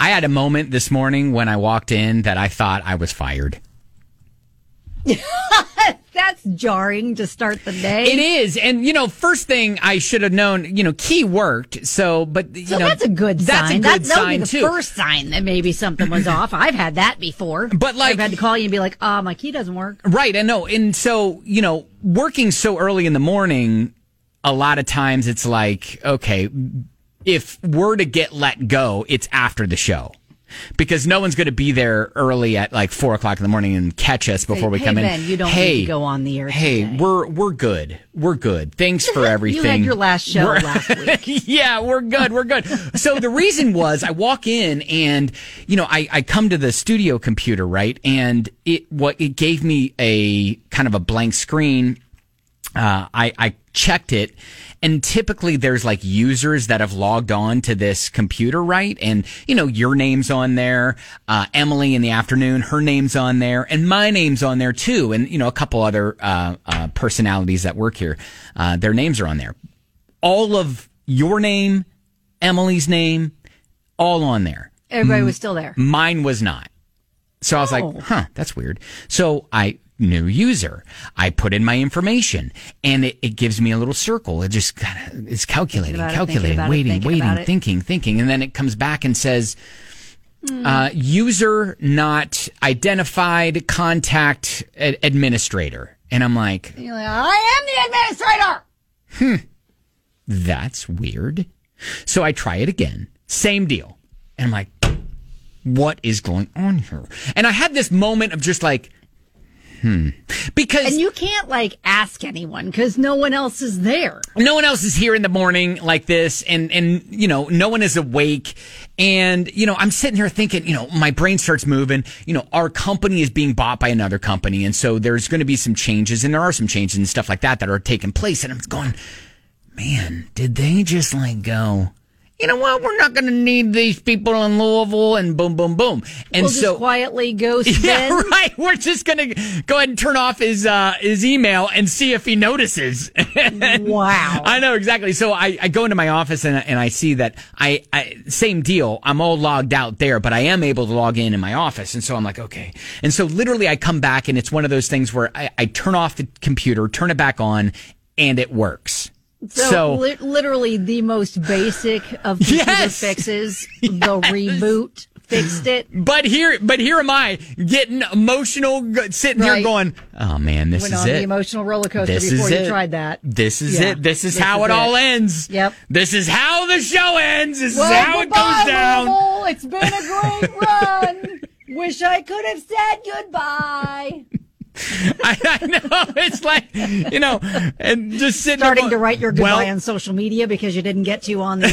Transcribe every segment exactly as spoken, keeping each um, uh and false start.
I had a moment this morning when I walked in that I thought I was fired. That's jarring to start the day. It is. And, you know, first thing I should have known, you know, Key worked. So, but, you so know. that's a good that's sign. That's a good that, sign, that would be the too. first sign that maybe something was off. I've had that before. But, like. I've had to call you and be like, ah, oh, my key doesn't work. Right. I know. And so, you know, working so early in the morning, a lot of times it's like, okay, if we're to get let go, it's after the show. Because no one's going to be there early at like four o'clock in the morning and catch us before we hey, come Ben, in. You don't hey, need to go on the air. Hey, today. we're we're good. We're good. Thanks for everything. You had your last show we're, last week. Yeah, we're good. We're good. So the reason was I walk in and you know I, I come to the studio computer, right, and it what it gave me a kind of a blank screen. Uh, I, I checked it, and typically there's like users that have logged on to this computer, right? And, you know, your name's on there, uh, Emily in the afternoon, her name's on there, and my name's on there too. And, you know, a couple other, uh, uh, personalities that work here, uh, their names are on there. All of your name, Emily's name, all on there. Everybody was still there. Mine was not. So I was Oh. like, huh, that's weird. So I, new user, I put in my information and it, it gives me a little circle. It just kind of is calculating, Thinking about it, calculating, thinking about it, waiting, thinking waiting, about it. thinking, thinking. And then it comes back and says, uh, user not identified, contact a- administrator. And I'm like, You're like, I am the administrator. that's weird. So I try it again. Same deal. And I'm like, what is going on here? And I had this moment of just like, hmm. Because And you can't like ask anyone because no one else is there. no one else is here in the morning like this, and, and, you know, no one is awake. And, you know, I'm sitting here thinking, you know, my brain starts moving. You know, our company is being bought by another company. And so there's going to be some changes, and there are some changes and stuff like that that are taking place. And I'm going, man, did they just like go, you know what, we're not going to need these people in Louisville, and boom, boom, boom. And We'll so just quietly ghost yeah, Ben. right. We're just going to go ahead and turn off his uh, his email and see if he notices. Wow. I know, exactly. So I, I go into my office and, and I see that I, I, same deal. I'm all logged out there, but I am able to log in in my office. And so I'm like, okay. And so literally I come back and it's one of those things where I, I turn off the computer, turn it back on, and it works. So, So- li- literally the most basic of computer Yes. fixes, the reboot fixed it. But here, but here am I getting emotional, g- sitting Right. here going, oh man, this Went is on it. the emotional roller coaster This before is you it. tried that. This is Yeah. it. This is This how is it, all it. ends. Yep. This is how the show ends. This Well, is how it goodbye, goes down. Louisville. It's been a great run. Wish I could have said goodbye. I, I know. It's like, you know, and just sitting there Starting going, to write your goodbye well, on social media because you didn't get to on the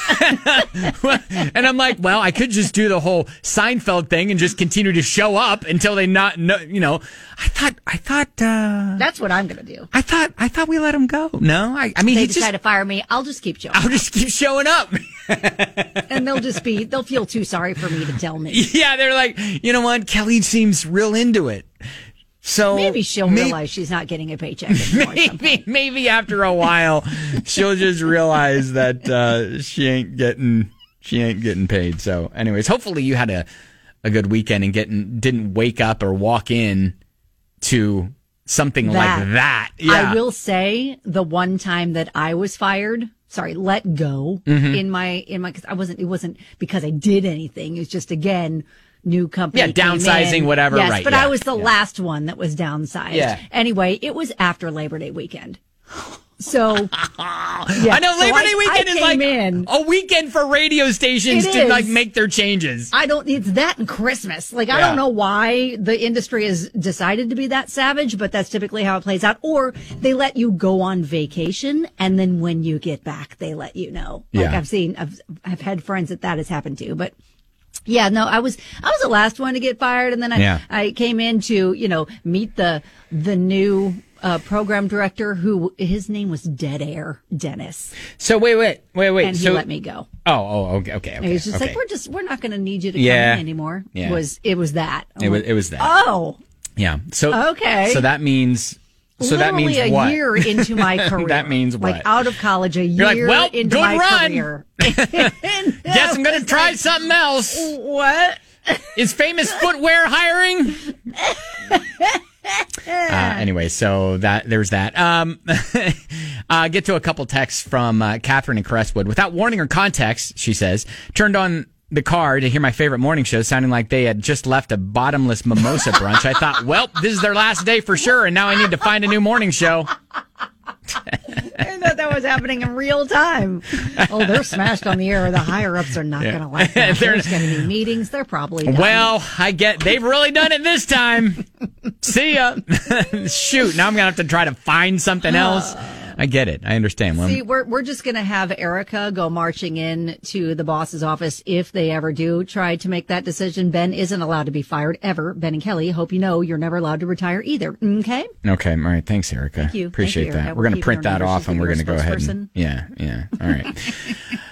air. and I'm like, well, I could just do the whole Seinfeld thing and just continue to show up until they not, know, you know. I thought, I thought, uh, That's what I'm going to do. I thought, I thought we let him go. No, I, I mean, They he decide just, to fire me. I'll just keep showing I'll up. just keep showing up. And they'll just be, they'll feel too sorry for me to tell me. Yeah, they're like, you know what? Kelly seems real into it. So Maybe she'll may- realize she's not getting a paycheck anymore. sometime. Maybe, maybe after a while, she'll just realize that uh, she ain't getting she ain't getting paid. So, anyways, hopefully you had a, a good weekend and getting didn't wake up or walk in to something That. like that. Yeah, I will say the one time that I was fired, sorry, let go Mm-hmm. in my, in my, cause I wasn't, it wasn't because I did anything. It was just, again, new company. Yeah, came downsizing, in. whatever, Yes, right, but yeah, I was the yeah. last one that was downsized. Yeah. Anyway, it was after Labor Day weekend. So, yeah, I know so Labor I- Day weekend I is like came in. a weekend for radio stations It to is. like make their changes. I don't, it's that and Christmas. Like, I Yeah. don't know why the industry has decided to be that savage, but that's typically how it plays out. Or they let you go on vacation, and then when you get back, they let you know. Like, Yeah. I've seen, I've, I've had friends that that has happened to, but yeah, no, I was, I was the last one to get fired. And then I, Yeah. I came in to, you know, meet the, the new, uh, program director who his name was Dead Air Dennis, So wait, wait, wait, wait. and he so let me go. oh, oh, okay, okay, And okay. he was just okay. like, we're just, we're not going to need you to Yeah. come in anymore. Yeah. Was, it was that. I'm It was- like, it was that. Oh, Yeah. So Okay. So that means So that literally means a what? year into my career. That means what? Like out of college, a You're year like, well, into good my run. career. Guess I'm going to try something else. What? Is Famous Footwear hiring? Uh, anyway, so that there's that. Um, uh, get to a couple texts from uh, Catherine in Crestwood. Without warning or context, she says, turned on the car to hear my favorite morning show sounding like they had just left a bottomless mimosa brunch. I thought, well, this is their last day for sure, and now I need to find a new morning show. I thought that was happening in real time. Oh, they're smashed on the air. The higher ups are not Yeah. going to like that. There's going to be meetings. They're probably done. Well, I get they've really done it this time. See ya. Shoot, now I'm gonna have to try to find something else. I get it. I understand. Well, See, we're we're just going to have Erica go marching in to the boss's office if they ever do try to make that decision. Ben isn't allowed to be fired ever. Ben and Kelly, hope you know you're never allowed to retire either. Okay? okay, all right. Thanks, Erica. Thank you. Appreciate Thank you, that. Erica. We're going to We're print keeping her that number. off, She's and gonna we're be going to our go ahead. spokesperson. And, yeah, yeah. All right.